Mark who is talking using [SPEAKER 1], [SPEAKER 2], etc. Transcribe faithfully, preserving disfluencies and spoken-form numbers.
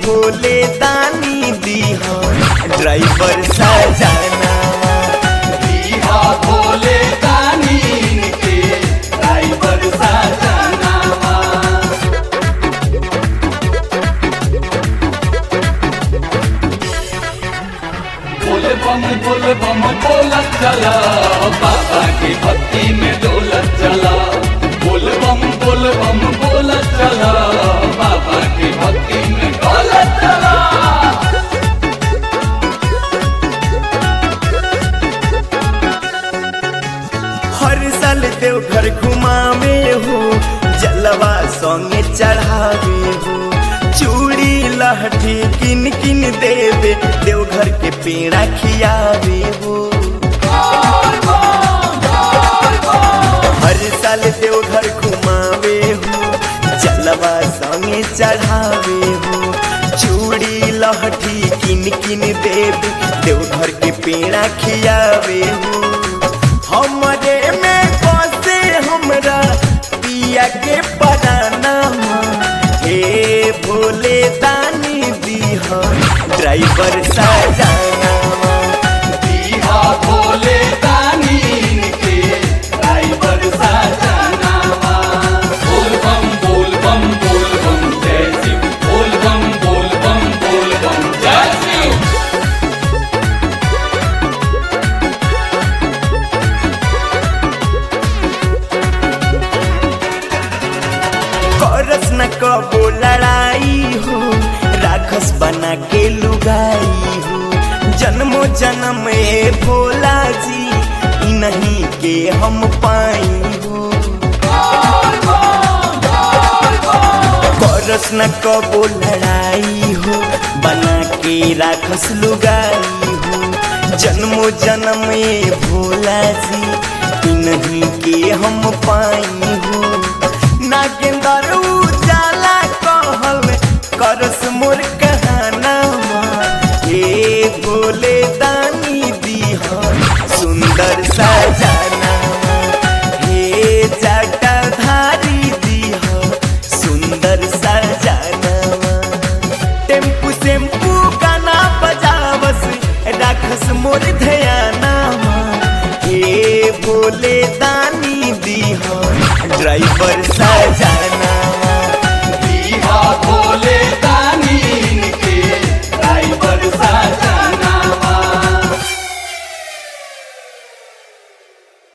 [SPEAKER 1] भोले दानी दीहा ड्राइवर सजाना
[SPEAKER 2] दीहा भोले दानी के ड्राइवर सजाना। बोल बम बोल बम बोलत चला बाबा की भक्ति में डोलत चला। बोल बम बोल बम बोलत चला बाबा की भक्ति में डोलत चला।
[SPEAKER 1] हर साल देवघर घुमावे हो जलवा संगे चढ़ावे हो चूड़ी लहठी किन किन देवे देवघर के पेड़ा खियावे हो। हर साल देवघर घुमावे हो जलवा संगे चढ़ावे हो चूड़ी लहठी किन किन देवे देवघर के पेड़ा खियावे हो। हमरे में बसे हमरा पिया के पराना हे भोले दानी दीहा ड्राइवर सजाना
[SPEAKER 2] दीहा भोले दानी के ड्राइवर सजाना। बोल बम बोल बम बोल बम जय शिव। बोल बम बोल बम बोल बम जय शिव।
[SPEAKER 1] करस न कबो लड़ाई हो राखस बना के लुगाई हो जन्मो जन्म ए भोला जी इ नहीं के हम पाई हो। करस न कबो लड़ाई हो बना के राखस लुगाई हो जन्मो जन्म ए भोला जी इ नहीं के हम पाई हो। नागेंदर उजाला कहल करस मोर कहाना हे भोले दानी दीहा सुंदर सजाना हे जटाधारी दीहा सुंदर सजाना। टेम्पू सेम्पू गाना बजावस राखस मोर ध्याना हे भोले दानी